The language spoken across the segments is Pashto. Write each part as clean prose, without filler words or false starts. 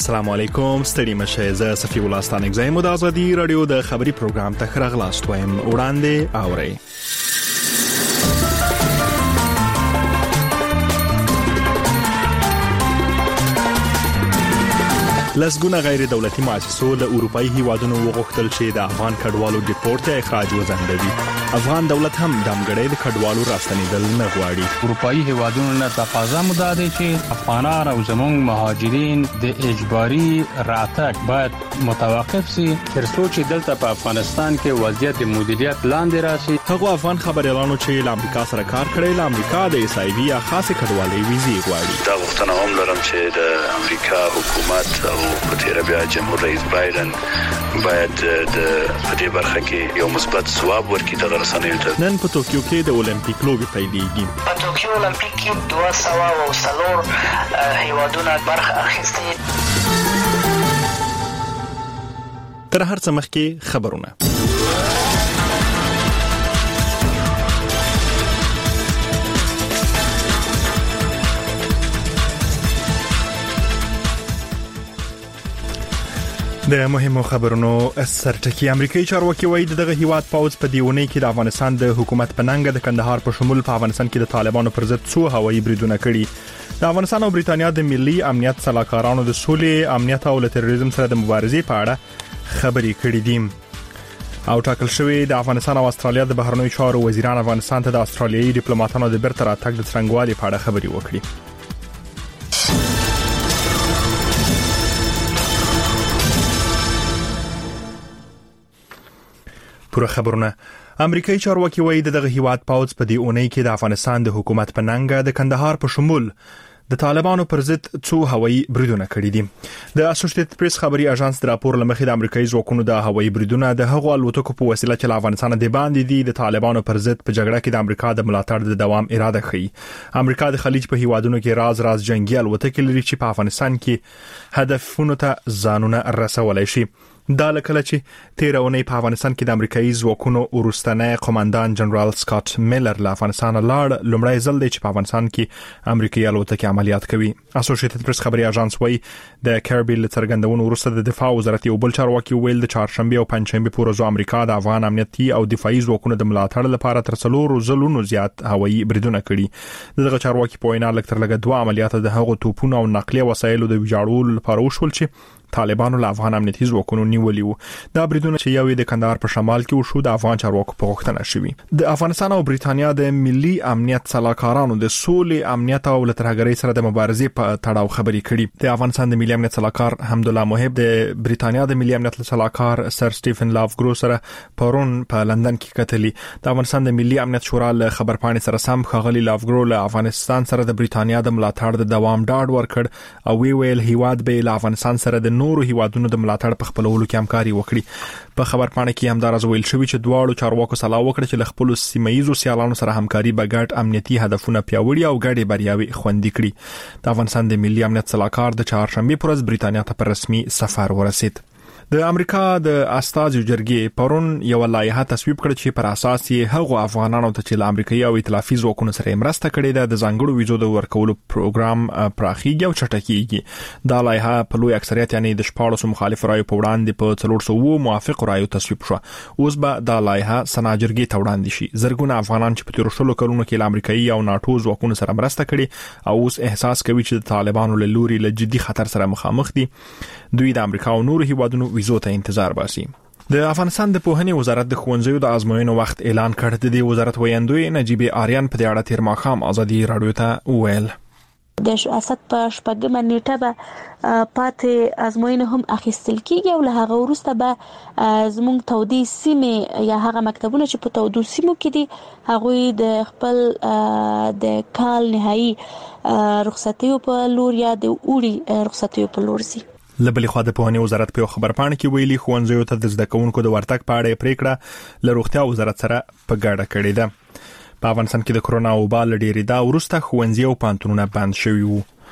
السلام علیکم ستړي مشه زه صفی الله ستانک زایم د ازادي رادیو د خبري پروګرام ته خراغلاست وایم وړاندې اوري لسګونه غیر دولتي مؤسسو له اروپאי هیوادونو وغوښتل چې د افغان کډوالو ډیپورت اخراج وځنډوي. افغان دولت هم د امګړې د کډوالو راستنیدل نه غواړي. اروپאי هیوادونو نه تقاضا مداده چې افغانان او زموږ مهاجرین د اجباري راتګ باید متوقف شي تر څو چې دلته په افغانستان کې وضعیت د مدیریت لاندې راشي. هغه افغان خبريالانو چې له امریکا سره کار کړی له امریکا د ایسایوي یا خاصه کډوالۍ ویزې غواړي. دا غوښتنه هم لرم چې د امریکا حکومت او په تیر بیا جمهور رئیس بایدن باید د دې برخه کې یو مثبت ځواب ورکړي د رسنیو ته. نن په توکیو کې د اولمپیک لوبې پیلېږي. په توکیو اولمپیک کې 204 هیوادونه برخه اخیستي. تر هر څه مخکې خبرونه. د مهمو خبرونو سرټکی امریکایي چارواکي وایي دغه هیواد پوز په دیونی کې د افغانستان د حکومت په ننګ د کندهار په شمول په افغانستان کې د طالبانو پر ضد څو هوایي بریدونه کړي. د افغانستان او بریتانیا د ملي امنیت صلاحکارانو د سولې امنیت او تروریزم سره د مبارزې په اړه خبرې کړې دي. او ټاکل شوی د افغانستان او استرالیا د بهرنیو چارو وزیران افغانستان ته د استرالیایي ډیپلوماټانو د بیرته راتګ د څرنګوالي په اړه خبرې وکړي. پوره خبرونه. امریکایي چارواکي وایي دغه هیواد پوز په دې اونۍ کې د افغانستان د حکومت په ننګ د کندهار په شمول د طالبانو پر ضد څو هوایي بریدونه کړي دي. د اسوسییټډ پریس خبري اژانس د راپور لمخې د امریکایي ځواکونو د هوایي بریدونه د هغو الوتکو په وسیله چې له افغانستان د باندې دي د طالبانو پر ضد په جګړه کې د امریکا د ملاتړ د دوام اراده کوي. امریکا د خلیج په هیوادونو کې راز جنگي الوتکې لري چې په افغانستان کې هدفونو ته ځانونه رسولای شي. دا لکه چې 13 په افغانستان کې د امریکایي ځواکونو ورستنه قوماندان جنرال سکاٹ میلر له افغانستان لاړ لومړی ځل دی چې په افغانستان کې امریکایي الوتکې عملیات کوي. اسوسییټډ پریس خبري اژانس وایي د کاربي له څرګندونو وروسته د دفاع وزارت یو بل چارواکي ویل د چهارشنبه او پنځشنبه پورې امریکا د افغان امنیتي او دفاعي ځواکونو د ملاتړ لپاره تر 3 ځلونو زیات هوایي بریدونه کړي. دغه چارواکي په وینا لکه 2 عملیات د هغو توپونو او نقلیه وسایلو د ویجاړولو لپاره وشول چې طالبانو له افغان امنیتي ځواکونو نیولي وو. دا بریدونه چې یو د کندهار په شمال کې وشو د افغان چارواکو په غوښتنه شوی. د افغانستان او بریتانیا د ملي امنیت صلاحکارانو د سولې امنیت او لترهګرۍ سره د مبارزې په تړاو خبرې کړي. د افغانستان د ملي امنیت صلاحکار حمدالله محب د بریتانیا د ملي امنیت صلاحکار سر سټیفن لافګرو سره پرون په لندن کې کتلي. د افغانستان د ملي امنیت شورا له خبرپاڼې سره سم خغلی لافګرو له افغانستان سره د بریتانیا د ملاتړ د دوام ډاډ ورکړ او ویل هیواد به له افغانستان سره د نورو هیوادونو د ملاتړ په خپلولو کې همکاري وکړي. په خبرپاڼه کې هم دا راز ویل شوی چې دواړو چارواکو صلاح وکړه چې له خپل سیمایي سیالانو سره همکاري به ګډ امنیتي هدفونه پیاوړي او ګډې بریاوي خوندي کړي. د افغانستان د ملي امنیت صلاحکار د چهارشنبه پر ورځ بریتانیا ته په رسمي سفر ورسید. د امریکا د استازو جرګې پرون یو لایحه تصویب کړه چې پر اساس یې هغو افغانانو ته چې له امریکایي او ائتلافي ځواکونو سره مرسته کړې ده د ځانګړو ویزو د ورکولو پروګرام پراخیږي او چټکیږي. دا لایحه په لوی اکثریت یعنی د 14 مخالف رایو په وړاندې په 400 موافق رایو تصویب شو. اوس به دا لایحه سنا جرګې ته وړاندې شي. زرګونه افغانان چې په تیر شلو کلونو کې له امریکایي او ناتو ځواکونو سره مرسته کړې او اوس احساس کوي چې د طالبانو له لوري له جدي خطر سره مخامخ دي دوی د امریکا او نورو هیوادونو ویزو ته انتظار باسي. د افغانستان د پوهنې وزارت د ښوونځیو د ازموینو وخت اعلان کړ. د دې وزارت ویاندوی نجیب آریان په دې اړه تیر ماښام ازادي رادیو ته ویل د اسد په شپږمه نیټه به پاتې ازموینه هم اخیستل کیږي او له هغه وروسته به زموږ تودي سیمه یا هغه مکتبونه چې په تودو سیمو کې دي هغه د خپل د کال نهایی رخصتیو په لور یا د اوړي رخصتیو په لور سي. لبلې خو د پوهنې وزارت په خبرپاڼه کې ویلي ښوونځیو ته د زده کوونکو د ورتګ په اړه پریکړه له روغتیا وزارت سره په ګډه کړې ده. په افغانستان کې د کرونا وبا له ډېرېدا وروسته ښوونځي او پوهنتونونه بند شوي وو.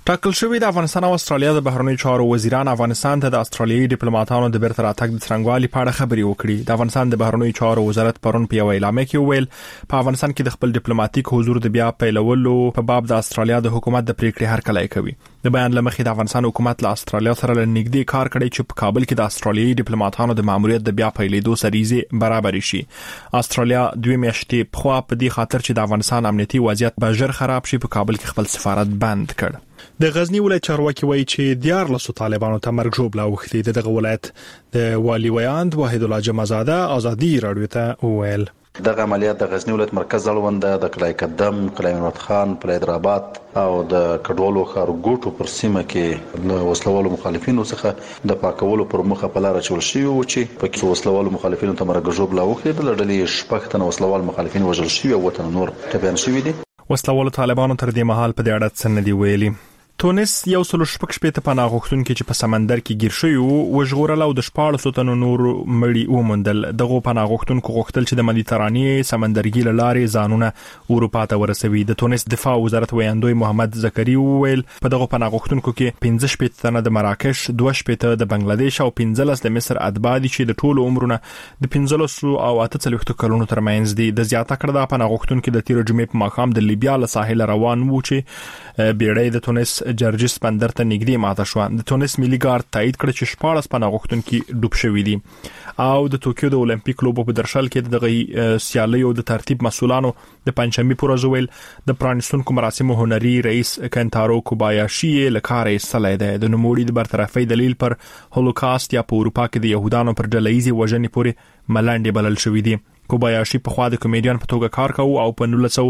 ټاکل شوی د افغانستان او استرالیا د بهرنیو چارو وزیران افغانستان ته د استرالیایي ډیپلوماټانو د بیرته راتګ د څرنګوالي په اړه خبرې وکړي. د افغانستان د بهرنیو چارو وزارت پرون په یو اعلامیه کې وویل په افغانستان کې د خپل ډیپلوماټیک حضور د بیا پیلولو په باب د استرالیا د حکومت د پریکړې هرکلی کوي. د بیان لمخې د افغانستان حکومت له استرالیا سره نږدې کار کړی چې په کابل کې د استرالیایي ډیپلوماټانو د ماموریت د بیا پیلېدو سریزه برابر شي. استرالیا 2 میاشتې پخوا په دې خاطر چې د افغانستان امنیتي وضعیت به ژر خراب شي په کابل کې خپل سفارت بند کړ. د غزنی ولایت چارواکي وایي چې 14 طالبانو ته مرګ ژوبله وختي. دغه ولایت د والی ویاند وحید الله جمعزاده ازادي رادیو ته وویل دغه عملیات د غزنی ولایت مرکز اړوند د قلعه قدم، قلعه محمد خان، قلعه حیدرآباد او د کډوالو ښارګوټو پر سیمه کې له وسلوالو مخالفینو څخه د پاکولو پر مخه په لار چول شي او چې په کې وسلوالو مخالفینو ته مرګ ژوبله وختي. د لړلې شپږ تنه وسلوال مخالفین وژل شوي او وطن نور ټپيان شوي دي. وسلوالو طالبانو تر دې مهال په دې اړه څه نه دی ویلي. تونس یو سل شپږ شپېته پناه غوښتونکي چې په سمندر کې گیر شوي وو ژغورل او د 14 تنو نور مړي وموندل. دغه پناه غوښتونکو غوښتل چې د مدیترانې سمندرګي لارې ځانونه اروپا ته ورسوي. د تونس دفاع وزارت ویاندوی محمد زکری وویل په دغه پناه غوښتونکو کې 15 شپېته تنه د مراکش، 2 شپېته د بنگلاديش او 15 د مصر اتباع دي چې د ټولو عمرونه د 15 او 48 کلونو ترمنځ دي. د زیاته کړه د پناه غوښتونکو د تیر جمعې په ماښام د لیبیا له ساحل روان وو چې بیړۍ د تونس جرجس بندر ته نږدې ماته شو. د تونس ملي ګارد تایید کړ چې 14 پناه غوښتونکي ډوب شوي دي. او د توکیو د اولمپیک لوبو په درشل کې دغه سیالیو د ترتیب مسولانو د پنځمې پر ورځ ویل د پرانیستونکو مراسمو هنري رئیس کنتارو کوبایاشي له کار ایستلای دی. د نوموړي د برطرفۍ دلیل پر هولوکاست یا په اروپا کې د يهودانو پر ډلهیزې وژنې پورې ملنډې بلل شوې دي. کوبایاشي په خوا د کمیډین په توګه کار کوي او په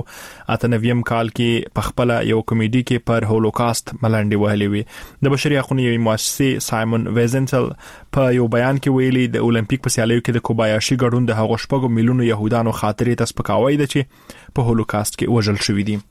1998 کال کې په خپل یو کمیډي کې پر هولوکاست ملنډې وهلې وي. د بشري حقوقو یوې مؤسسې سایمون ویزنټل په یو بیان کې ویلي د اولمپیک په سیالیو کې د کوبایاشي ګډون د هغو 6 میلیونو يهودانو خاطرې ته سپکاوی دی چې په هولوکاست کې وژل شوي دي.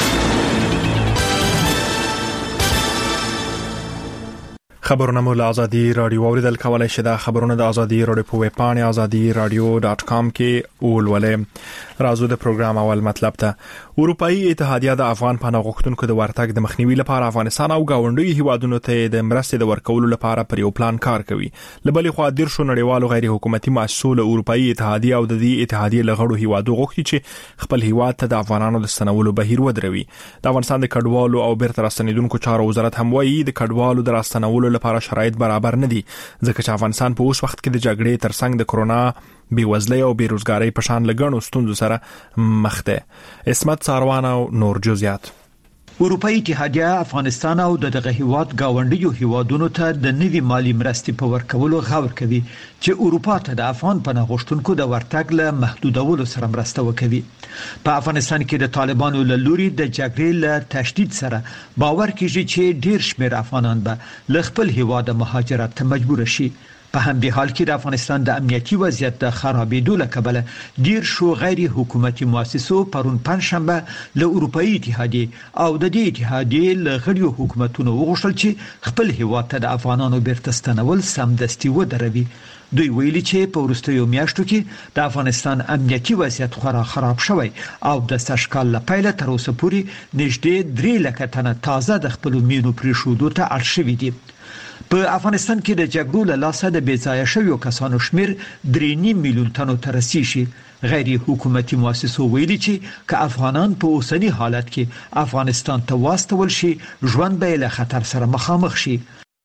خبرونه مو له ازادي رادیو اوریدل کولای شئ. د خبرونه د ازادي رادیو په ویب پاڼه azadi-radio.com کې ولولئ. راځو د پروګرام اول مطلب ته. اروپאי اتحادیه د افغان پناه غوښتونکو د ورتګ د مخنیوي لپاره افغانستان او گاونډي هیوادونو ته د مرستې د ورکولو لپاره پر یو پلان کار کوي. لبلې خو د شو نړیوالو غیر حکومتي مؤسسو له اروپאי اتحادیه او د دې اتحادیه لغړو هیوادو غوښتي چې خپل هیواد ته د افغانانو د ستنولو بهیر ودروي. د افغانستان د کډوالو او بیرته راستنیدونکو چارو وزارت هم وایي د کډوالو د راستنولو لپاره شرایط برابر نه دي ځکه چې افغانستان په اوس وخت کې د جګړې ترڅنګ د کرونا بیوزلۍ او بیروزګارۍ په شان لګڼو ستونزو سره مخ ده. اسمت ساروان او نور جزئیات. اروپאי اتحادیه افغانستان او دغه هیواد گاونډیو هیوادونو ته د نوي مالی مرستې په ورکولو غور کوي چې اروپا ته د افغان پناه غوښتونکو د ورتګ له محدودولو سره مرسته وکړي. په افغانستان کې د طالبانو له لوري د جګړې له تشدید سره باور کیږي چې ډیر شمېر افغانان به له خپل هیواد مهاجرت ته مجبور شي. په همدې حال کې د افغانستان د امنیتي وضعیت د خرابېدو له کبله ډیر شو غیر حکومتي مؤسسو پرون پنځشنبه له اروپאי اتحادیه او د دې اتحادیه له غړیو حکومتونو وغوښتل چې خپل هیواد ته د افغانانو بیرته ستنول سمدستي ودروي. دوی ویلي چې په وروستیو میاشتو کې د افغانستان امنیتي وضعیت خورا خراب شوی او د سشکال له پیله تر اوسه پورې نږدې 3 لک تنه تازه د خپل مینو پریښودو ته اړ شوي دي. په افغانستان کې د جګړو له لاسه د بیځایه شویو کسانو شمیر 3.5 میلیون تنو ته رسیږي. غیر حکومتي مؤسسو ویلي چې که افغانان په اوسنی حالت کې افغانستان ته واستول شي ژوند به له خطر سره مخامخ شي.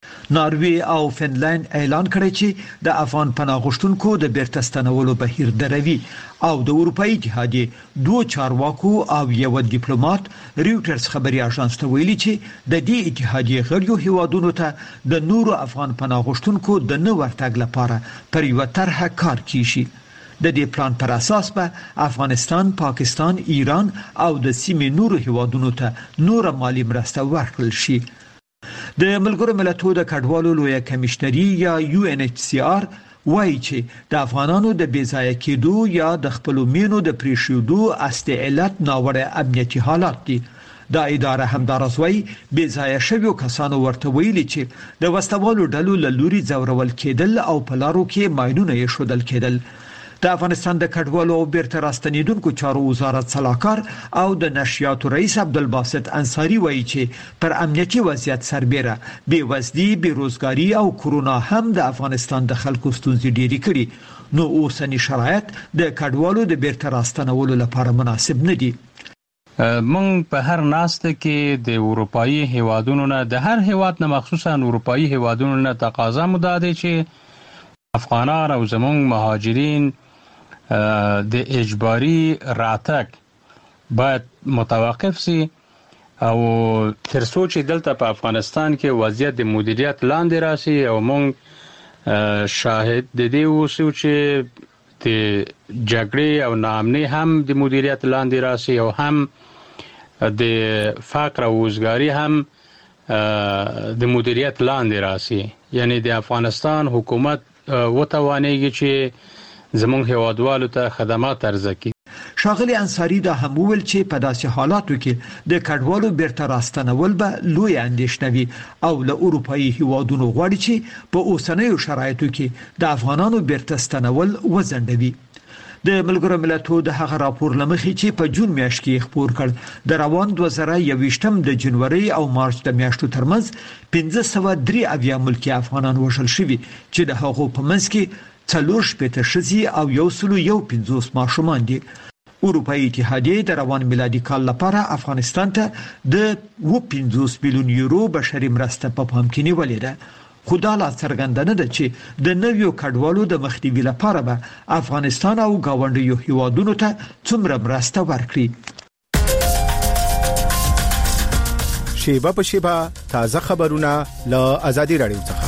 ناروی او فنلند اعلان کړی چې د افغان پناه غوښتونکو د بیرته ستنولو بهیر دروي او د اروپאי اتحادیه 2 چارواکو او یو ډیپلوماټ ریوټرز خبري اژانس ته ویلي چې د دې اتحادیه غړیو هیوادونو ته د نورو افغان پناه غوښتونکو د نو ورتګ لپاره پر یو طرحه کار کیږي. د دې پلان پر اساس به افغانستان، پاکستان، ایران او د سیمې نورو هیوادونو ته نور مالی مرسته ورکړل شي. د ملګرو ملتونو د کډوالو لویه کمشنري یا UNHCR وایي چې د افغانانو د بیځایه کېدو یا د خپل مینو د پریښودو اصلي علت ناوړه امنیتي حالات دي. دا اداره همدارس وایي بیځایه شویو کسانو ورته ویلي چې د وسوالو ډلو له لوري ځورول کېدل او په لارو کې ماینونه یې شودل کېدل. د افغانستان د کډوالو او بیرته راستنیدونکو چارو وزارت صلاحکار او د نشریاتو رئیس عبدالباسط انصاری وایي چې پر امنیتي وضعیت سربېره بېوزلي، بېروزګاري او کرونا هم د افغانستان د خلکو ستونزې ډېرې کړي، نو اوسنی شرایط د کډوالو د بیرته راستنولو لپاره مناسب نه دي. مونږ په هر ناسته کې د اروپאי هیوادونو نه، د هر هیواد نه مخصوصا اروپאי هیوادونو نه تقاضا مداده چې افغانان او زمونږ مهاجرین د اجباري راتګ باید متوقف سي او تر څو چې دلته په افغانستان کې وضعیت د مدیریت لاندې راشي او مونږ شاهد د دې اوسو چې د جګړې او ناامنۍ هم د مدیریت لاندې راشي او هم د فقر او وزګاری هم د مدیریت لاندې راشي. یعنی د افغانستان حکومت وتوانېږي چې زمونږ هیوادوالو ته خدمات عرضه کړي. ښاغلي انصاری دا هم وویل چې په داسې حالاتو کې د کډوالو بیرته راستنول به لوی اندېښنه وي او له اروپאי هیوادونو غواړي چې په اوسنیو شرایطو کې د افغانانو بیرته ستنول وځنډوي. د ملګرو ملتونو د هغه راپور لمخې چې په جون میاشت کې خپور کړ، د روان 2021 د جنوري او مارچ د میاشتو ترمنځ 503 ملکی افغانان وژل شوي چې د هغو په منځ کې 4 ښځې او 150 ماشومان دي. اروپאי اتحادیه د روان میلادي کال لپاره افغانستان ته د 50 میلیون یورو بشري مرسته په پام کې نیولې ده. خو دا لا څرګنده ده چې د نویو کډوالو د مخنیوي لپاره به افغانستان او گاونډیو هیوادونو ته څومره مرسته ورکړي. شیبه په شیبه تازه خبرونه له آزادي رادیو څخه.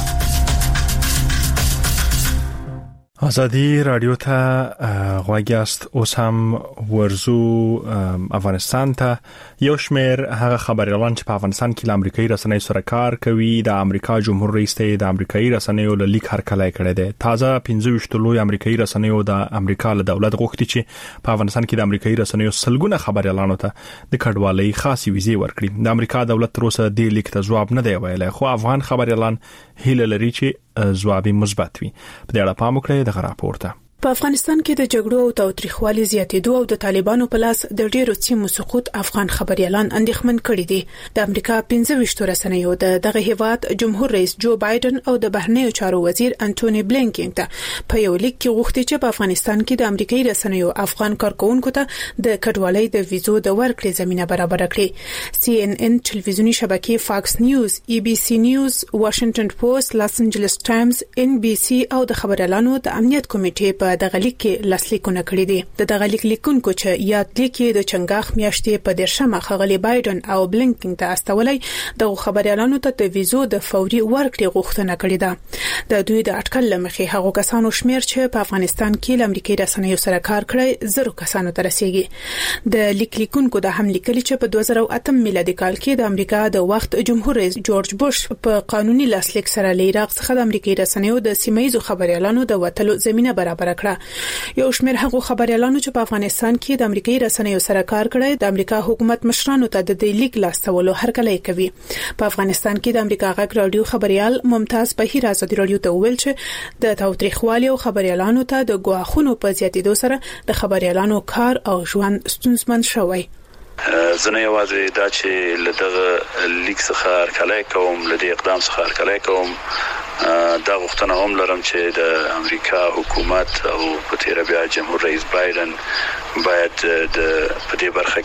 آزادی رادیو ته غواګیاست. اوس هم ورزو افغانستان ته. یو شمیر هغه خبريالان چې په افغانستان کې د امریکایي رسنیو سره کار کوي د امریکا جمهور رئیس ته د امریکایي رسنیو له لیک هرکلی کړی دی. تازه 15 لوی امریکایي رسنیو د امریکا له دولت غوښتي چې په افغانستان کې د امریکایي رسنیو سلګونه خبريالانو ته د کډوالۍ خاصی ویزې ورکړي. د امریکا دولت تر اوسه د لیک ته جواب نه دی ویلی، خو افغان خبريالان هیله لري چې جواب مثبت وي. په دې اړه پام وکړئ د راپورته. په افغانستان کې د جګړو او تاوتریخوالي زیاتېدو او د طالبانو په لاس د ډېرو سیمو سقوط افغان خبريالان اندېښمن کړي دي. د امریکا 15 رسنیو دغه هیواد جمهور رئیس جو بایدن او د بهرنیو چارو وزیر انټونی بلینکن ته په یو لیک کې غوښتي چې په افغانستان کې د امریکایي رسنیو افغان کارکونکو ته د کډوالۍ د ویزو د ورکړې زمينه برابر کړي. CNN ټلویزیونی شبکې فاکس نیوز، ABC نیوز، واشنگټن پوسټ، لاس انجلس ټایمز، NBC او د خبريالانو د امنیت کمیټې په دغه لیک کې لاسلیکونه کړی دي. د دغه لیک لیکونکو چې یاد لیکي د چنګاخ میاشتې په 13 خغلی بایدن او بلینکن ته استولای د خبريالانو ته د ویزو د فوري ورکړې غوښتنه کړې ده. د دوی د اټکل لمخې هغه کسانو شمیر چې په افغانستان کې د امریکایي رسنیو سره کار کړی 0 کسانو ته رسیدي. د لیک لیکونکو د هم لیکلي چې په 2008 میلادي کال کې د امریکا د وخت جمهور رئیس جورج بوش په قانوني لاسلیک سره له عراق څخه د امریکایي رسنیو د سیمایي خبريالانو د وټلو زمينه برابر کړه. یو شمیر هغه خبريالانو چې په افغانستان کې د امریکایي رسنیو سره کار کړی د امریکا حکومت مشرانو ته د دې لیک لاستولو هرکلی کوي. په افغانستان کې د امریکا غږ رادیو خبريال ممتاز بهیر آزادي رادیو ته ویل چې د تاوتریخوالي او خبريالانو ته د ګواښونو په زیاتېدو سره د خبريالانو کار او ژوند ستونزمن شوی. زنه یوازې دا چې لدغه لیک څخه هرکلی کوم، لدې اقدام څخه هرکلی کوم، دا غوښتنه هم لرم چې د امریکا حکومت او په تیر بیا جمهور رئیس بایدن باید د په دې برخه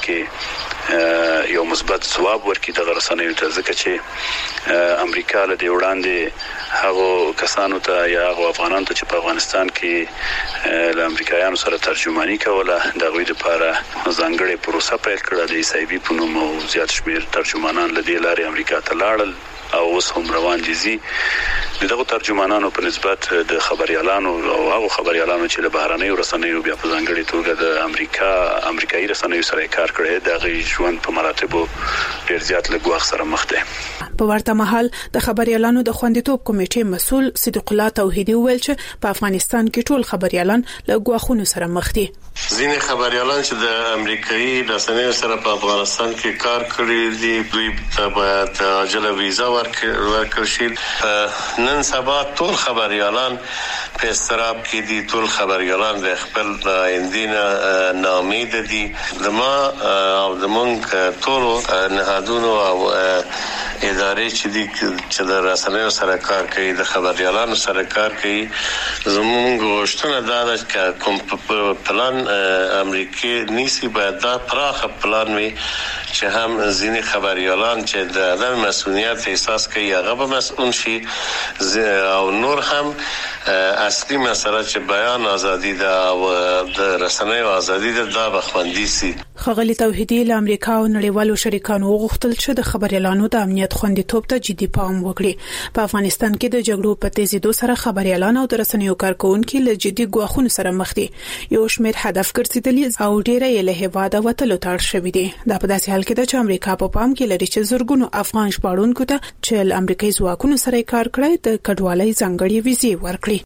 کې یو مثبت ځواب ورکړي د رسنیو ته، ځکه چې امریکا له دې وړاندې هغه کسانو ته یا هغه افغانانو ته چې په افغانستان کې له امریکایانو سره ترجمانی کوله د غوی لپاره ځانګړې پروسه پیل کړه. د ایسایبي په نوم او زیات شمیر ترجمانان له دې لارې امریکا ته لاړل او اوس هم روان دي. دغه ترجمانانو په نسبت د خبريالانو او هغه خبريالانو چې له بهرنیو رسنیو بیا په ځانګړي توګه د امریکایي رسنیو سره کار کړی د غي ژوند په مراتبو ډیر زیات لګواخ سره مخ دي. په ورته مهال د خبريالانو د خوندیتوب کمیټې مسول صدیق الله توحیدی ویل چې په افغانستان کې ټول خبريالان له ګواښونو سره مخ دي. ځینې خبريالان چې د امریکایي رسنیو سره په افغانستان کې کار کړی دي دوی ته باید عاجله ویزا ورکړل شي. نن سبا ټول خبريالان په استراب کې دي، ټول خبريالان د خپل آیندې ناامید دي. دما او زمونږ ټول نهادونو او ادارې چې د رسنیو سره کار کوي، د خبريالانو سره کار کوي، زمونږ غوښتنه ده چې کوم پلان امریکای نیسی باید دا پراخه پلان وي چې هم ځینې خبريالان چې د عدم مسؤلیت احساس کوي هغه به مسؤل شي، او نور هم اصلي مسله چې بیان ازادي ده او د رسنیو ازادي ده دا به خوندي سي. خغلی توحیدی له امریکا او نړیوالو شریکانو غوښتل چې د خبريالانو د امنیت خوندیتوب ته جدي پام وکړي. په افغانستان کې د جګړو په تیزیدو سره خبريالان او د رسنیو کارکونکو له جدي ګواښونو سره مخ دي. یو شمېر هدف ګرځیدلي او ډېر یې له هیواده وتلو ته اړ شوي دي. دا په داسې حال کې ده چې امریکا په پام کې لري چې زورګونو افغان ژباړونکو ته چې امریکایي ځواکونو سره کار کړی د کډوالۍ ځانګړي ویزې ورکړي.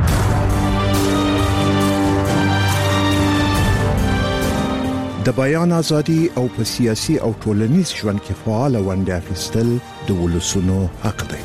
د بیان ازادي او په سیاسي او ټولنیز ژوند کې فعال ونډه اخیستل د ولسونو حق دی.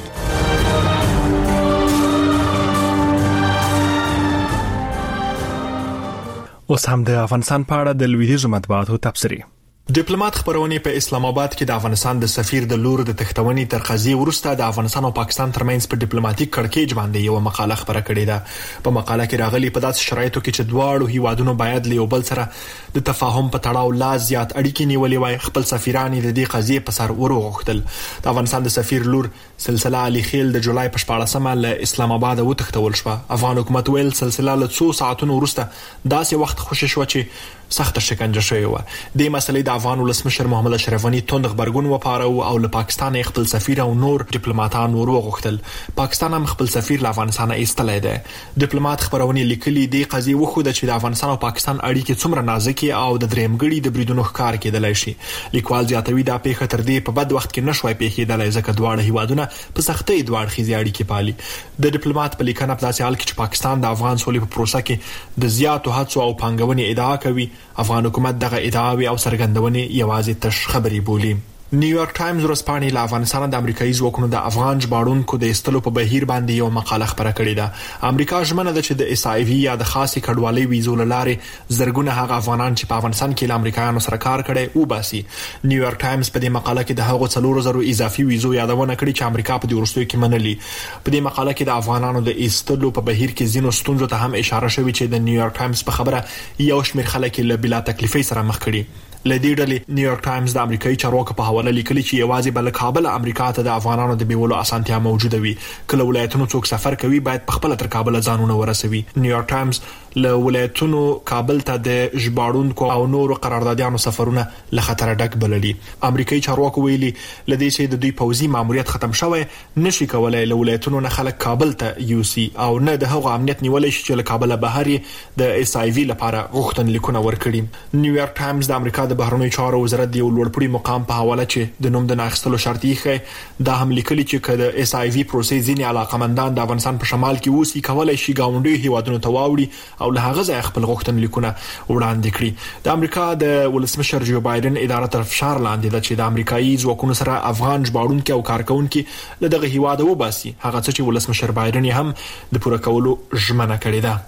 اوس هم د افغانستان په اړه د لویدیځو مطبوعاتو تبصرې. ډیپلوماټ خبرونه په اسلام آباد کې د افغانستان د سفیر د لور د تختونې تر قضیې وروسته د افغانستان او پاکستان ترمنځ په ډیپلوماټیک کړکېچ باندې یو مقاله خبره کړې ده. په مقاله کې راغلي په داسې شرایطو کې چې دواړو هیوادونو باید له یو بل سره د تفاهم په تړاو لا زیات اړیکې نیولې وای، خپل سفیران د دې قضیې په سر وروغتل. د افغانستان د سفیر لور سلسله علي خیل د جولای په 14مه له اسلام آباد وتښتول شو. افغان حکومت ویل سلسله له 2 ساعتونو وروسته داسې وخت خوشی شو چې سخت شکنجه شوی و. د مسلې د افغان ولسمشر محمد اشرف غنی توند خبرګون وپاره او له پاکستان خپل سفیر او نور ډیپلوماټان وروغتل. پاکستان هم خپل سفیر له افغانستان ایستلای دی. ډیپلوماټ خبرونه لیکلي دی قضیه وخوده چې د افغانستان او پاکستان اړیکې څومره نازکې او د درېمګړي د بریدونو ښکار کېدلای شي. لیکوال زیاتوي دا پیښه تر دې په بد وخت کې نشوي پیښېدلای ځکه دواړه هیوادونه په سختۍ دواړه خيزي اړیکې پالي. د ډیپلوماټ په لیکنه په داسې حال کې چې پاکستان د افغان سولې په پروسه کې د زیاتو هڅو او پانګونې ادعا کوي، افغان حکومت دغه ادعاوې او څرګندونې یوازې تش خبري بولي. نیویارک ټایمز ورځپاڼې له افغانستان د امریکایي ځواکونو د افغان ژباړونکو د استلو په بهیر باندې یو مقاله خبره کړې ده. امریکا ژمنه ده چې د اس آی وی یا د خاصې کډوالۍ ویزو لارې زرګونه هغه افغانان چې په افغانستان کې له امریکایانو سره کار کړي او باسي. نیویارک ټایمز په دې مقاله کې د هغو 4,000 اضافي ویزو یادونه کړې چې امریکا په دې وروستیو کې منلي. په دې مقاله کې د افغانانو د استلو په بهیر کې ځینو ستونزو ته هم اشاره شوې چې د نیویارک ټایمز په خبره یو شمېر خلک له بلا تکلیفۍ سره مخ کړي. لدې ډلې نیویارک ټایمز د امریکایي چارواکو په حواله لیکلي چې یوازې بل کابل امریکا ته د افغانانو د بیولو اسانتیا موجوده وي. کله ولایتونو څوک سفر کوي باید په خپل تر کابل ځانونه ورسوي. نیویارک ټایمز له ولایتونو کابل ته د ژباړونکو او نورو قراردادیانو سفرونه له خطر ډک بللي. امریکایي چارواکو ویلي لدې چې د دوی پوځي ماموریت ختم شوی نشي کولای له ولایتونو نه خلک کابل ته یوسي او نه د هغو امنیت نیولای شي چې له کابل بهر د اس آی وی لپاره غوښتنلیکونه ورکړي. نیویارک ټایمز د امریکا د بهرنیو چارو وزارت د لوړپوړي مقام په حواله چې د نوم د ناخستلو شرط یې دا هم لیکلي چې کله اس آی وی پروسې ځینې علاقمندان د افغانستان په شمال کې اوسي کولای شي گاونډي هیوادونو ته واوړي او له هغه ځای خپل غوښتنلیکونه وړاندې کړي. د امریکا د ولسمشر جو بایدن اداره تر فشار لاندې ده چې د امریکایي ځواکونو سره افغان ژباړونکو او کارکونکو له دغه هیواد وباسي، هغه څه چې ولسمشر بایدن هم د پوره کولو ژمنه کړې ده.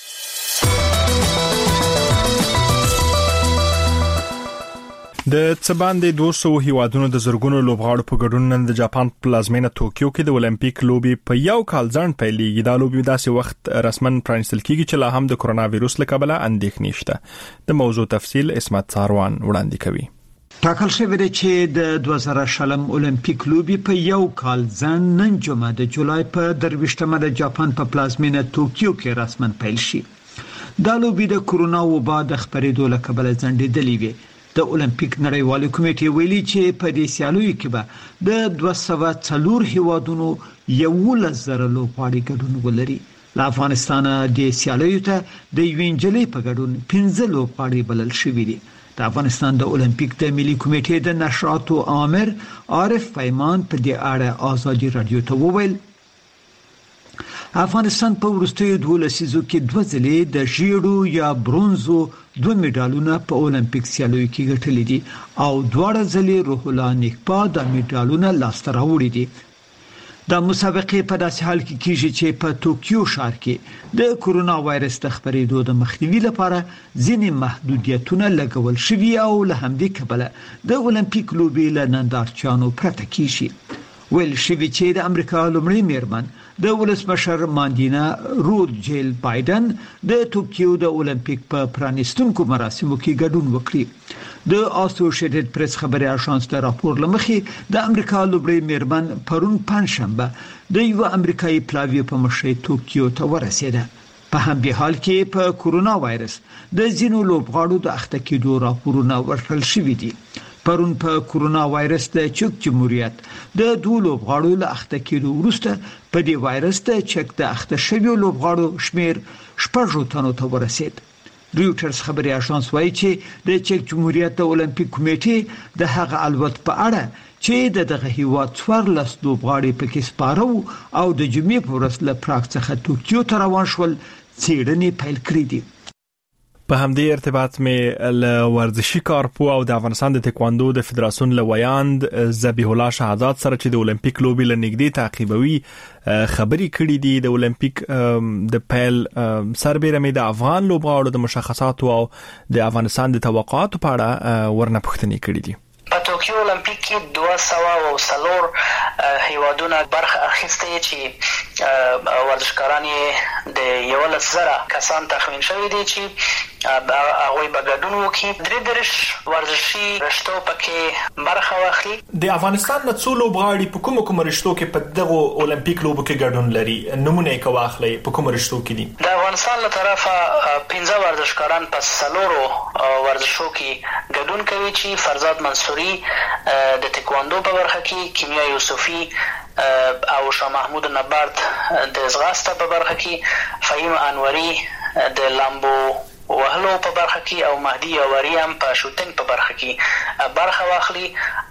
د څباندې 200 هیوادونو د زرګونو لوبغاړو په ګډون نن د جاپان پلازمینه توکیو کې د اولمپیک لوبي په یو کال ځان پیلېږي. دا لوبي داسې وخت رسمن پرانستل کیږي چې لا هم د کرونا وایروس له کبله اندېښنې شته. د موضوع تفصیل اسمت ساروان وړاندې کوي. ټاکل شوی دی چې د 2020 اولمپیک لوبي په یو کال ځان نن جمعه د جولای په 23مه د جاپان په پلازمینه توکیو کې رسمن پیل شي. دا لوبي د کرونا وبا د خبرېدو له کبله ځنډېدلې وي. د اولمپیک نړیوالې کمیټې ویلي چې په دې سیالیو کې به د 204 هیوادونو 11,000 لوبغاړي ګډون ولري. له افغانستان د سیالیو ته د وینجلې په ګډون 15 لوبغاړي بلل شوي دي. د افغانستان د اولمپیک د ملي کمیټې د نشراتو آمر عارف پیمان په دې اړه آزادي رادیو ته وویل افغانستان په وروستیو 2 لسیزو کې 2 ځلې د ژیړو یا برونزو 2 میډالونه په اولمپیک سیالیو کې ګټلي دي او 2 ځلې روح الله نیکپا د میډالونه لاسته راوړي دي. د مسابقې په داسې حال کې کیږي چې په ټوکیو ښار کې د کورونا وایرس د خپرېدو د مخنیوي لپاره ځینې محدودیتونه لګول شوي او له همدې کبله د اولمپیک لوبې له نندارچیانو پرته کیږي. ویل شوي چې د امریکا لومړی میرمن د ولسمشر ماندینا رودجیل بایدن د ټوکیو د اولمپیک په پرانیستونکو مراسمو کې ګډون وکړي. د اسوسییټډ پریس خبري اژانس د راپور لمخې د امریکا لومړی میرمن پرون پنځشنبه د یو امریکایي پلاوی په مشرۍ ټوکیو ته ورسېده. په همدې حال کې په کورونا وایرس د ځینو لوبغاړو د اخته کېدو راپورونه ورکړل شوي دي. پرون په کورونا وایرس د چک جمهوریت د 2 لوبغاړو له اخته کېدو وروسته په دې وایرس د چک د اخته شویو لوبغاړو شمیر 6 تنو ته ورسید. رويټرز خبري اژانس وایي چې د چک جمهوریت د اولمپیک کمیټې د هغه الوت په اړه چې دغه هیواد 14 لوبغاړي پکې سپارو او د جمعې په ورځ له پراګ څخه ټوکیو ته روان شول څېړنې پیل کړې دي. په همدې ارتباط مې له ورزشي کارپو او د افغانستان د تکواندو د فدراسیون لویاند ذبیح الله شهزاد سره چې د اولمپیک لوبې لنګدي تعقیبوي خبري کړې دي. د اولمپیک د پیل سربېره مې د افغان لوبغاړو د مشخصاتو او د افغانستان د توقعاتو په اړه ورنه پوښتنې کړې دي. په ټوکیو اولمپیک کې 204 هیوادونه برخه اخیسته چې ورزشکاران یې د 11,000 کسان تخمین شوي دي چې هغوی به ګډون وکړي. 3 ورزشي رشتو پکې برخه واخلي. د افغانستان نه څو لوبغاړي په کومو رشتو کې په دغه اولمپیک لوبو کې ګډون لري؟ نمونه یې واخلئ په کومو رشتو کې دي؟ د افغانستان له طرفه 15 ورزشکاران په 4 ورزشو کې ګډون کوي چې فرزاد منصوري د تکواندو په برخه کې، کیمیا یوسفی او شاه محمود نبارد د زغاسته په برخه کې، فهیم انوری د لامبو وهلو په برخه کې او مهدی یاوری هم په شوتینګ په برخه کې برخه واخلي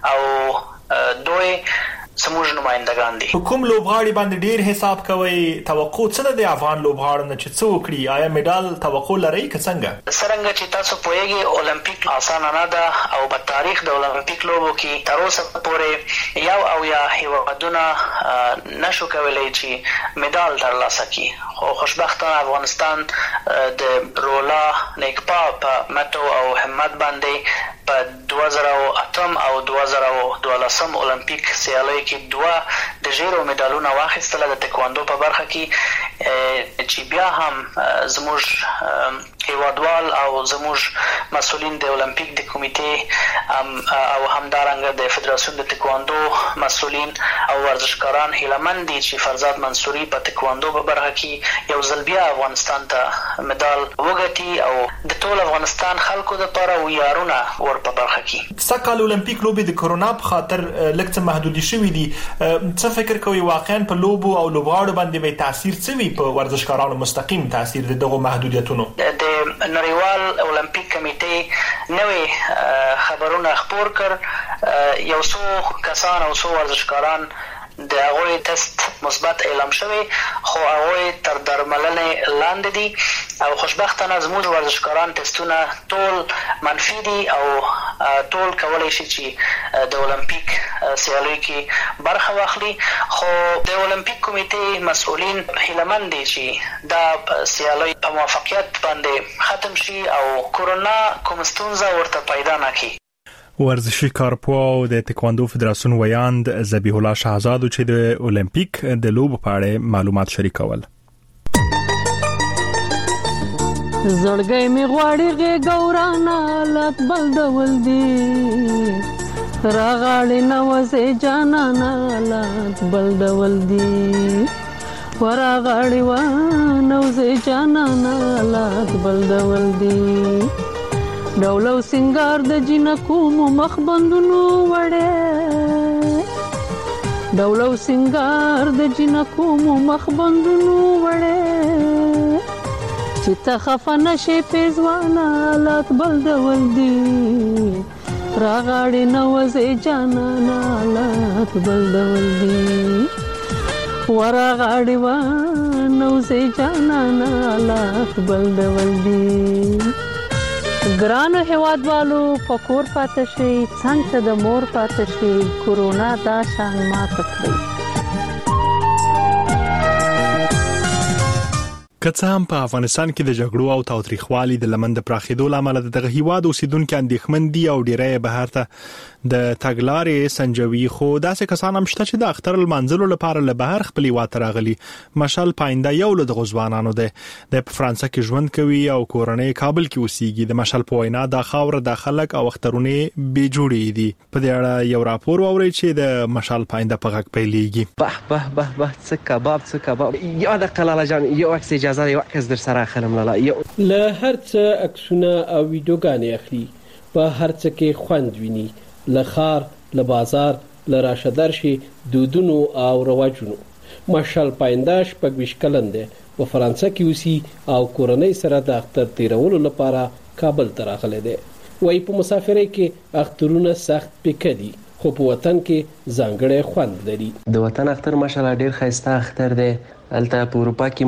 او دوی سموږ نمائندگان دي. کوم لوبغاړي باندې ډیر حساب کوي؟ توقع څه ده د افغان لوبغاړو نه چې څه وکړي؟ آیا میډال توقع لري که څنګه؟ څنګه چې تاسو پوهیږئ اولمپیک آسان نه ده او په تاریخ د اولمپیک لوبو کې تر اوسه پورې یو او یا هیوادونه نشو کولای چې میډال ترلاسه کړي. خو خوشبختانه افغانستان د رولا نیکپا په متو او همت باندې په 2008 او 2012 اولمپیک سیالۍ کې 2 د ژیرو میډالونه واخیستل د تکواندو په برخه کې چې بیا هم زموږ هیوادوال او زموږ مسولین د اولمپیک د کمیټې او همدارنګه د فدراسیون د تکواندو مسولین او ورزشکاران هیلمند دي چې فرزاد منصوري په تکواندو په برخه کې یو ځل بیا افغانستان ته میډال وګټي او د ټول افغانستان خلکو لپاره ویاړونه ور په برخه کې. سکهال اولمپیک لوبې د کورونا په خاطر لکه محدودي شوې دي. څه فکر کوي واقعا په لوبو او لوبغاړو باندې به تاثیر څه وي په ورزشکارانو مستقیم تاثیر دغه محدودیتونو؟ نړیوال اولمپیک کمیټې نوې خبرونه خپور کړ. یو څو کسان او څو ورزشکاران د هغوی تست مثبت اعلام شوی خو هغوی تر درملنې لاندې دي او خوشبختانه زموږ ورزشکاران تستونه ټول منفي دي او ټول کولی شي چې د اولمپیک سیالیو کې برخه واخلي. خو د اولمپیک کمیټې مسؤلین هیلمند دي چې دا سیالۍ په موفقیت باندې ختم شي او کورونا کوم ستونزه ورته پیدا نه کړي. ورزشي کارپو او د تکواندو فدراسیون ویاند ذبیح الله شهزاد چې د اولمپیک د لوبو په اړه معلومات شریکول. زړګي می غواړي غورانا لات بل ډول دی راغړې نوځه جانانا لات بل ډول دی ورغړې و نوځه جانانا لات بل ډول دی ډولو سنگار د جنکو مخ بندونو وړه ډولو سنگار د جنکو مخ بندونو وړه چې ته خفنه شي پېزوانا لات بل ډول دی راغړې نوځه جانانا لات بل ډول دی ورغاړي و نوځي جانانا لاس بل ډول دي ګرانو هیوادوالو پکور پاتې شي څنګه د مور پاتې شي کورونا دا شان ماته کړی که هم په افغانستان کې د جګړو او تاوتریخوالي د لمن د پراخېدو لامل دغه هیواد اوسیدونکو اندېښمن دي او ډیری بهر ته د تګلارې سنجوي خو داسې کسان هم شته چې د اختر المنزلو لپاره له بهر خپل هیواد راغلي مشال پاینده یو له غزوانانو ده د فرانسه کې ژوند کوي او کورنۍ کابل کې اوسېږي د مشال په وینا د خاور د خلک او اخترونه به جوړې دي په دې اړه یو راپور واوري چې د مشال پاینده په غږ پیلېږي به څه کباب یا د قلاله جان یو عکس اجازه یو عکس در سره خلم لاله له هر څه عکسونه او ویډیوګانې اخلي په هر څه کې خوند ویني لخار لبازار لراشدر شي دودونو او رواجونو مشال پاینداش پګویش کلنده په فرانسه کې اوسي او کورنۍ سره د اختر تیرولو لپاره کابل ته راغلی دی وای په مسافرۍ کې اخترونه سخت پکدي خو په وطن کې ځانګړی خوند لري د وطن اختر ماشاءالله ډیر ښایسته اختر دی البته په اروپا کې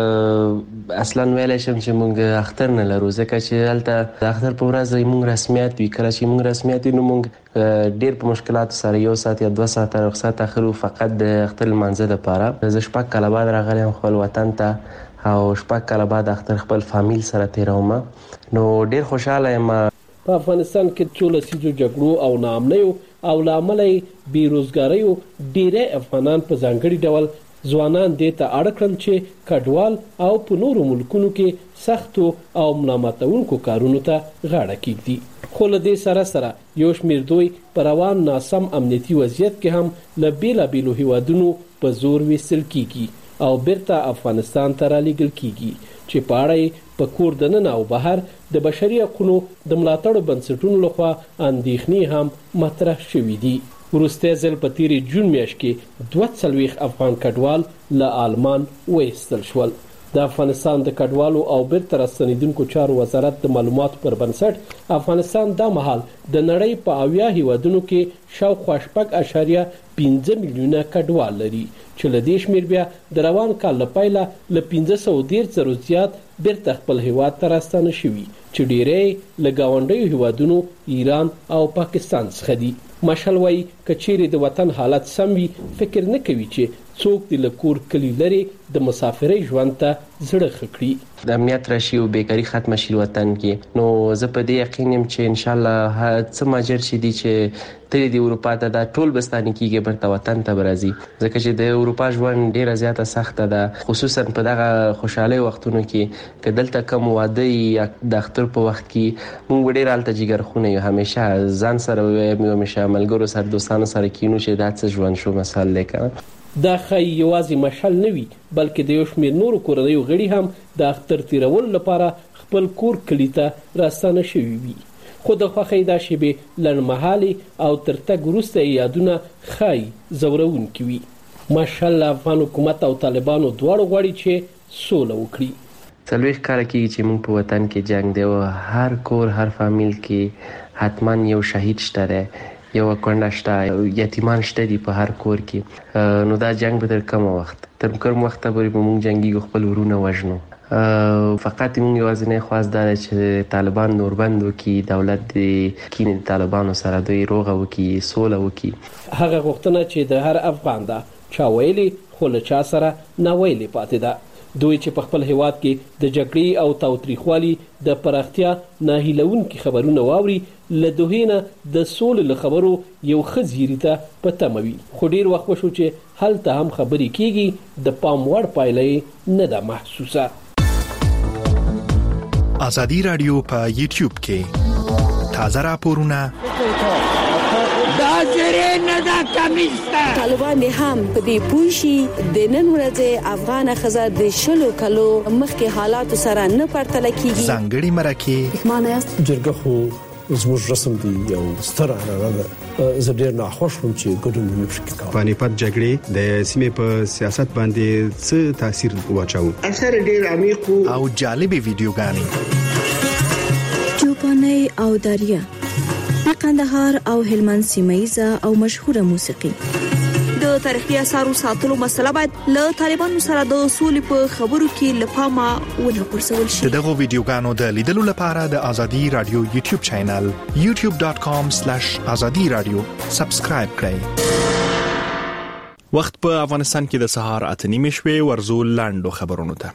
مونږ اصلا ویل شم چې مونږ اختر نه لرو ځکه چې البته د اختر په ورځ مونږ رسمیت وی کړی چې مونږ رسمیت نو مونږ ډیر په مشکلات سره یو ساعت یا 2 ساعت رخصت اخلو فقط د اختر المنزل لپاره زه شپږ کاله بعد راغلم خپل وطن ته او شپږ کاله بعد اختر خپل فامیل سره تیروم نو ډیر خوشاله یم په افغانستان کې ټول سیزو جګړو او ناامنیو او لامل بیروزګاریو ډیره افغانان په ځانګړي ډول ځوانان دې ته اړ کړل چې کډوال او په نورو ملکونو کې سختو او منامتونکو کارونو ته غاړه کېږدي خو له دې سره سره یو شمېر دوی په روان ناسم امنیتي وضعیت کې هم له بیلابیلو هیوادونو په زور ویستل کېږي او بیرته افغانستان ته رالیږل کېږي چې په اړه په کور دننه او بهر د بشري حقوقو د ملاتړ بنسټونو لخوا اندېښنې هم مطرح شوې دي ورسته ځل په تیری جون میاشت کې 42 افغان کډوال له آلمان وېستل شول د افغانستان د کډوالو او بیرته راستنیدونکو چارو وزارت د معلوماتو پر بنسټ افغانستان د مهال د نړۍ په 80 هیوادونو کې شاوخوا 5.5 میلیونه کډوال لري چې له دې شمېر بیا د روان کال لپاره له 1510 زره زیات بیرته خپل هیواد ته راستانه شوي چې ډېری له گاونډیو هیوادونو ایران او پاکستان څخه دي مشال وای کچېری د وطن حالت سم وي فکر نه کوي چې څوک د لکور کلی لري د مسافرۍ ژوند ته زړه خکړي د امنیت راشي او بیکاری ختم شي وطن کې نو زه په دې یقین یم چې ان شاء الله څه ماجر شي دي چې ترې د اروپا ته د ټول بستاني کېږي برته وطن ته برازي ځکه چې د اروپا ژوند ډیره زیاته سخته ده خصوصا په دغه خوشاله وختونو کې کدلته کوم واده یا د اختر په وخت کې موږ ډیر الته جګرخونه یو همیشه ځان سره مې همیشه ملګرو سره دوستانو سره کینو چې دا څه ژوند شو مثال لیکه دا خی یوازې مشال نه وي بلکې د یو شمېر نورو کورنیو غړي هم د اختر تیرولو لپاره خپل کور کلی ته راستانه شوي وي خو د خوښۍ دا شیبې لنډمهالې او تر تګ وروسته یادونه ښایي ځورونکي وي ماشاءالله افغان حکومت او طالبانو دواړو غواړي چې سوله وکړي 40 کاله کېږي چې موږ په وطن کې جنگ دی او هر کور هر فامیل کې حتما یو شهید شته دی یو کونډه شته یتیمان شته دي په هر کور کې نو دا جنگ به تر کوم وخت تر کوم وخت پورې به موږ جنگي خپل ورونه وژنو فقط موږ یوازې خواست دا چې طالبان نوربند وکي دولت د کینې طالبانو سره دوی روغه وکي سوله وکي هغه غوښتنه چې د هر افغان دا چا ویلي خو له چا سره نه ویلي پاتې ده دوی چې په خپل هیواد کې د جګړې او تاوتریخوالي د پراختیا ناهیلونکي خبرونه واوري له دوهینه د سولې له خبرو یو خزيري ته پتموي خو ډیر وخت وشو چې هلته هم خبرې کیږي د پام وړ پایلې نه ده محسوسه ازادي رادیو په یوټیوب کې تازه راپورونه طالبان هم په دې پوښي د نن ورځې افغان خزه د شلو کلو مخکې حالات سره نه پرتله کیږي ځانګړي مرکه معنی جرګه خو زموږ رسم دی یو ستر عنعنه ده زه ډیر ناخوښ وم چې ګډون نه شي کولای پانیپت جګړې د سیمې په سیاست باندې څه تاثیر واچاو اثر ډیر عمیق او جالبه ویډیوګانې چوپاني او دریا قندهار او هلمند سیمایزه او مشهوره موسیقي د د تاریخي آثارو ساتلو مسله باید له طالبانو سره د سولې په خبرو کې لپاره ونه غورځول شي. دغه ویډیوګانو د لیدلو لپاره د ازادي رادیو یوټیوب چینل youtube.com/azadi-radio سبسکرایب کړئ. وخت په افغانستان کې د سهار 8:30 شوي ورزو لاندو خبرونو ته.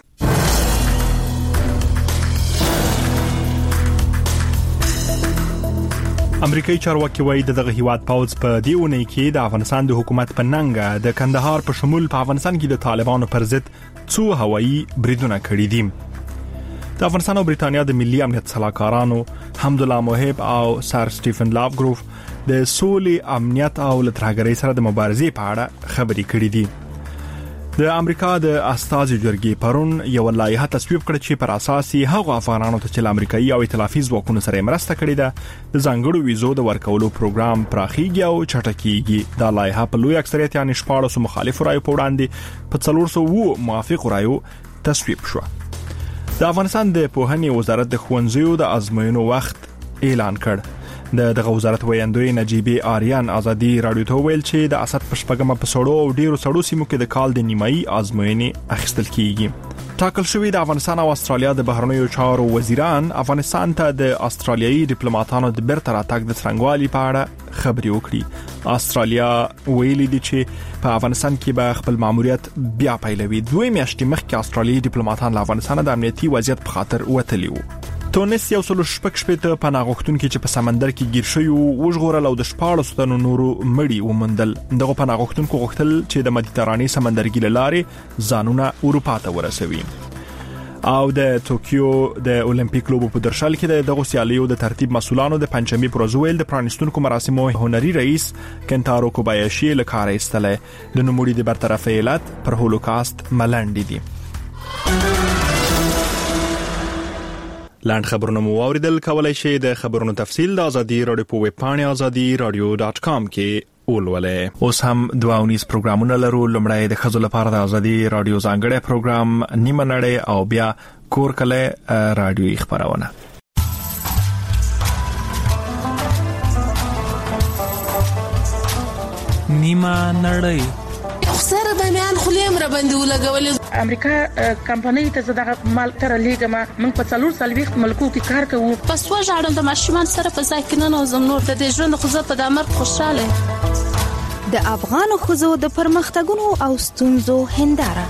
امریکایي چارواکي وایي دغه هیواد پوز په دې اونۍ کې د افغانستان د حکومت په ننګه د کندهار په شمول په افغانستان کې د طالبانو پر ضد څو هوایي بریدونه کړي دي. د افغانستان او بریتانیا د ملي امنیت صلاحکارانو حمدالله محب او سر سټیفن لاوګروف د سولې امنیت او لترهګرۍ سره د مبارزې په اړه خبرې کړې دي. د امریکا د استازي جرګې پرون یو لایحه تصویب کړه چې پر اساس یې هغه افغانانو ته چې امریکایي او ائتلافي ځواکونو سره مرسته کړې ده د ځانګړو ویزو د ورکولو پروګرام پراخیږي او چټکیږي. دا لایحه په لوی اکثریت یعنی 14 مخالف رایو په وړاندې په 400 موافق رایو تصویب شو. د افغانستان د پوهنې وزارت د ښوونځیو د ازموینو وخت اعلان کړ. دغه وزارت ویاندوی نجیبه آریان ازادي رادیو ته ویل چې د اسد پشپګم په سړو او ډیرو سړو سیمو کې د کال د نیمایي ازموینې اخیستل کیږي. ټاکل شوی د افغانستان او استرالیا د بهرنیو چارو وزیران افغانستان ته د استرالیایي ډیپلوماټانو د بیرته راتګ د څرنګوالي په اړه خبرې وکړي. استرالیا ویلي دی چې په افغانستان کې به خپل ماموریت بیا پیلوي. 2 میاشتې مخکې استرالیایي ډیپلوماټان له افغانستان د امنیتي وضعیت په خاطر وتلي وو. تونس یو څلور شپږ شپږ پناه غوښتونکي چې په سمندر کې گیر شوی وژغورل او د 14 تنو نورو مړي ومندل. دغه پناه غوښتونکو غوښتل چې د مدیترانې سمندرګي لارې ځانونه اروپا ته ورسوي. او د توکیو د اولمپیک لوبو په درشل کې دغه سیالیو د ترتیب مسولانو د پنځمې پروزویل د پرانستونکو مراسمو هنري رئیس کنتارو کوبایاشي له کار ایستله. د نوموړي د برطرفي علت پر هولوکاست ملنډې دي. لاند خبرونه مو اوریدل. کولای شئ د خبرونو تفصیل د ازادي رادیو په ویب پاڼه azadi-radio.com کې ولولئ. اوس هم 2 پروګرامونه لرو. لومړی د خزو لپاره د ازادي رادیو ځانګړی پروګرام نیمه نړۍ او بیا کور کله رادیوي خبرونه. نیمه نړۍ سره باندې خلیم را باندې ولګول. امریکا کمپنۍ ته زړه مال تر لیګما موږ په 4 ملکو کې کار کوو. پس وژاړم د ماشومان سره په ځای کې نه نوزم نور د ژوند خو په دامر خوشاله. د افغان خوځو د پرمختګونو او ستونزو هنداره.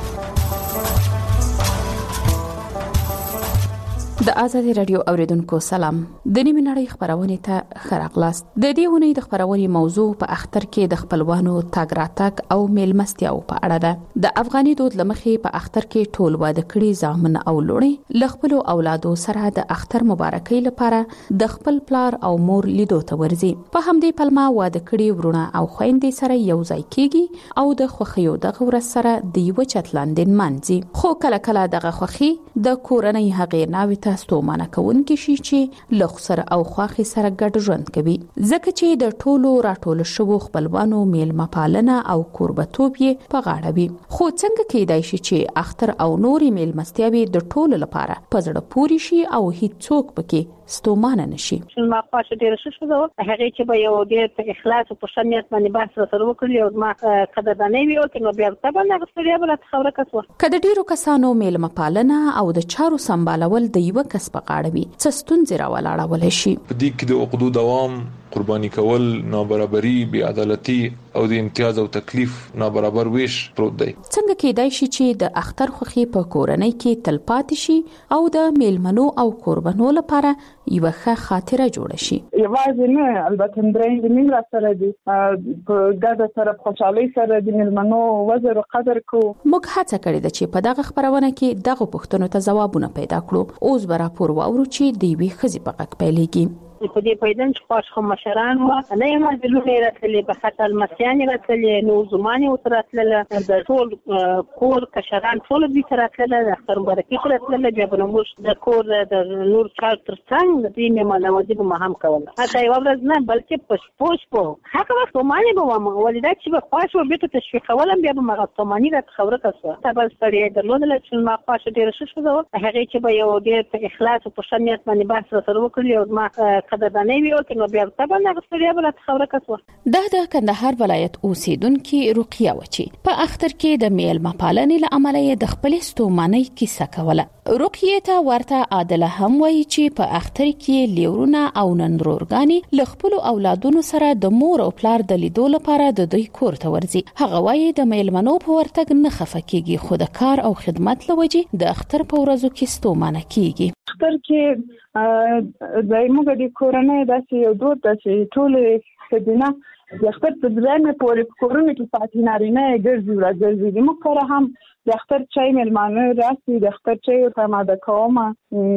د ازادي رادیو اوریدونکو سلام. د نیمه نړۍ خبرونه ته خراغلاست. د دې ونې د خبرونې موضوع په اختر کې د خپلوانو تاګ راتګ او میلمستیاو په اړه ده. د افغاني دود لمخې په اختر کې ټول واده کړي ځامن او لونی ل خپل اولادو سره د اختر مبارکۍ لپاره د خپل پلار او مور لیدو ته ورځي. په همدې پلمه واده کړي ورونه او خويندې سره یو ځای کېږي او د خوخیو د غور سره د یو چتلاندین منځي. خو کله کله دغه خوخي د کورنۍ هغې ناوي ته ستومانه کوونکې شي چې لخصر او خواخي سره ګډ ژوند کوي. ځکه چې د ټولو راټول شوو خپلوانو میلمه پالنه او قربتوب یې په غاړه وي. خو څنګه کېدای شي چې اختر او نوري میلمستیاوي د ټولو لپاره پزړه پوری شي او هیڅوک پکې ستومانه نشي؟ ما خاصه ډیر څه شو هغه چې به یو ډیر په اخلاص او په شنیت باندې بحث سره وکړي او ما قدردانې ویو چې نو بیا طبعا هغه ستړیا بل خبره کسوه. کله ډیرو کسانو میلمه پالنه او د چارو سمبالول د یو کس په غاړه وي. څه ستونزې راولاړول شي؟ په دې کې د عقدو دوام، قرباني کول، نابرابري، بې عدالتي او د امتیاز او تکلیف نابرابر ویش پروت دی. څنګه کېدای شي چې د اختر خوخي په کورنۍ کې تلپاتې شي او د میلمنو او قربانو لپاره یو ښه خاطره جوړه شي؟ یوازې نه، البته درې د مين را سره دي په ګډه سره خوشحالي سره د میلمنو وزر او قدر کو. موږ هڅه کړې ده چې په دغه خبرونه کې دغه پوښتنو ته ځوابونه پیدا کړو. اوس به راپور واورو چې د وی خزي په غږ پیلېږي. په دې پیدان چې خاص خو مشران و نه یم د لوري راتلې په خاطر مسیان راتلې نو زمانه او راتلل د ټول کور کشران ټول دې راتلل د اختر مبارکي راتلل بیا به موږ د کور د نور کار تر څنګ د دې ملوازم هم کوله. حتی یو ورځ نه بلکې پښپوش په هغه وخت معنی به ولدا چې به خاص و به تشویقولم بیا به مغطمانی را خبره کسه تبل ستړي درلودل چې ما خاص ډیر څه شو هغه چې به یو ډیر په اخلاص او په شنیت باندې بحث سره وکړي او ما قدرداني وي او نو بیا طبعا هغه ستړیا بل خبره کسوه. د کندهار ولایت اوسیدونکو رقیه وچی په اختر کې د میلمه پالنې له امله د خپل ستومانۍ کیسه کوله. رقیه ته ورته عادله هم وایي چې په اختر کې لیورونه او نندرورګانی ل خپل اولادونو سره د مور او پلار د لیدو لپاره د دوی کور ته ورځي. هغه وایي د میلمنو په ورتګ نه خفه کیږي خو د کار او خدمت لوجې د اختر په ورځو کې ستومانه کیږي. اختر کې دایمه د کورنۍ داسې یو دود چې ټول خدمه د اختر په ځای پورې کورونه کې پاتې نارینه ګرځي راځي د مکر هم د اختر چای ملمانه راسي د اختر چای ته ماده کومه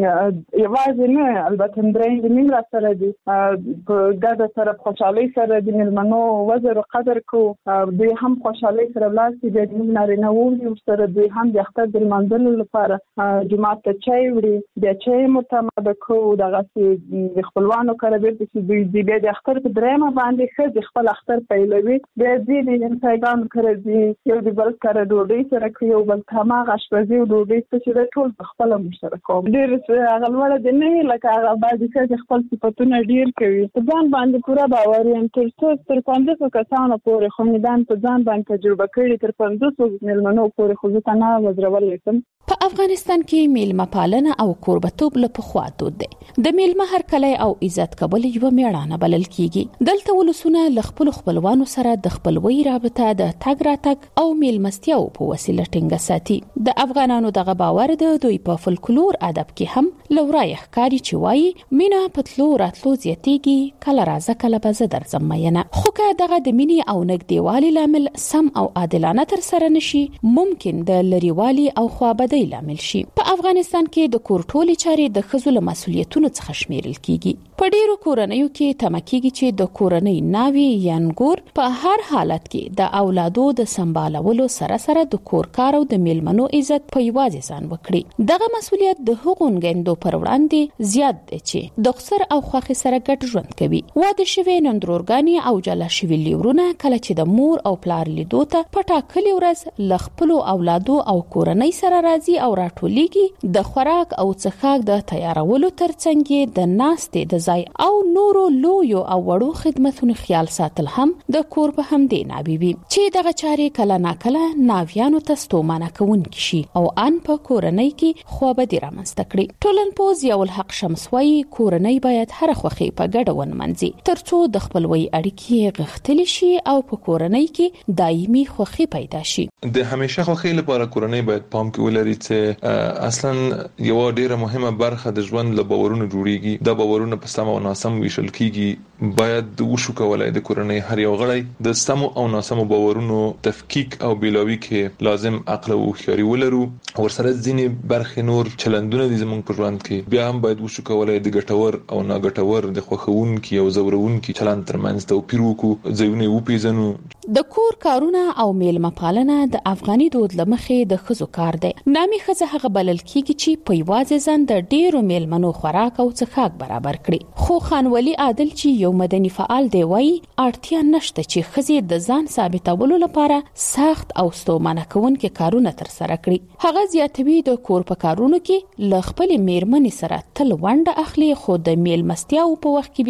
یوازې نه البته درې د نیم را سره دي په ګډه سره خوشحالي سره د ملمنو وزر او قدر کو دوی هم خوشحالي سره ولاسي د نارینه وو سره دوی هم د اختر د منځلو لپاره جماعت ته چای وړي د چای متماده کو دغه د خپلوانو کړه بیرته چې دوی د اختر په درېمه باندې خځه خپل اختر پیلوي د دې انسان کړه دي یو د بل کړه ډوډۍ سره کوي او بل تماغ اشپزي او ډوډۍ چې د ټول خپل مشترکو ډېر غلوړه د نه لکه هغه باندې چې خپل صفاتونه ډېر کوي په ځان باندې پورا باور یم تر 15 کسانو پورې خو میدان په ځان باندې تجربه کړې تر 15 ملمنو پورې خو ځکه نه وزرول لیکم. په افغانستان کې میلمه پالنه او قربتوب له پخوا دود دی. د میلمه هرکلی او عزت کول یو میړانه بلل کیږي. دلته ولسونه له خپلوانو سره د خپلوي رابطه د تګ راتګ او میلمستیاو په وسیله ټینګه ساتي. د افغانانو دغه باور د دوی په فولکلور ادب کې هم لورای ښکاری چې وایي مینا پتلو راتلو زیاتیږي کله راځه کله به زه درځم مینه. خو که دغه د مینې او نږدېوالي لامل سم او عادلانه تر سره نشي ممکن د لریوالي او خوابدۍ لامل شي. په افغانستان کې د کور ټولې چارې د ښځو له مسؤلیتونو څخه شمیرل کیږي. په ډیرو کورنیو کې تمکیږي چې د کورنۍ ناوی یا نګور په هر حالت کې د اولادو د سمبالولو سره سره د کور کار او د میلمنو عزت په یوازې ځان وکړي. دغه مسؤلیت د هغو نګندو پر وړاندې زیات دی چې د خسر او خوخي سره ګډ ژوند کوي. واده شوی نندرورګانی او جلا شوی لیورونه کله چې د مور او پلار لیدو ته په ټاکلي ورځ ل خپل اولادو او کورنۍ سره راځي او راټولېږي. د خوراک او څښاک د تیارولو ترڅنګ د ناستې د ځای او نورو لویو او وړو خدمتونو خیال ساتل هم د کور په همدې نابیبي چې دغه چارې کله ناکله ناویانو ته ستومانه کوونکې شي او ان په کورنۍ کې خوابدي رامنځته کړي. ټولنپوه ضیاء الحق شمس وایي کورنۍ باید هر خوښي په ګډه ونمنځي ترڅو د خپلوي اړیکې غښتلې شي او په کورنۍ کې دایمي خوښي پیدا شي. د همیشه خوښي لپاره کورنۍ باید پام کې ولري چې اصلا یو ډیره مهمه برخه د ژوند له باورونو جوړیږي. د باورونو په سم او ناسم ویشل کیږي. باید وشو کولای د کورنۍ هر یو غړی د سم او ناسم باورونو تفکیک او بیلاوي کې لازم عقل او هوښیاري ولرو. ورسره ځینې برخې نور چلندونه دي زموږ په ژوند کې بیا هم باید وشو کولای د ګټور او ناګټور د خوښونکي او زورونکي چلند ترمنځ توپیر وکړو. ځایونه وپیژنو. د کور کارونه او میلمه پالنه د افغاني دود لمخې د ښځو کار دی. نامي ښځه هغه بلل کیږي چې په یوازې ځان د ډیرو میلمنو خوراک او څښاک برابر کړي. خو خانولي عادل چې یو مدني فعال دی وایي اړتیا نشته چې ښځې د ځان ثابتولو لپاره سخت او ستومانه کوونکي کارونه تر سره کړي. هغه زیاتوي د کور په کارونو کې له خپل میرمنې سره تل ونډه اخلي خو د میلمستیاو په وخت کې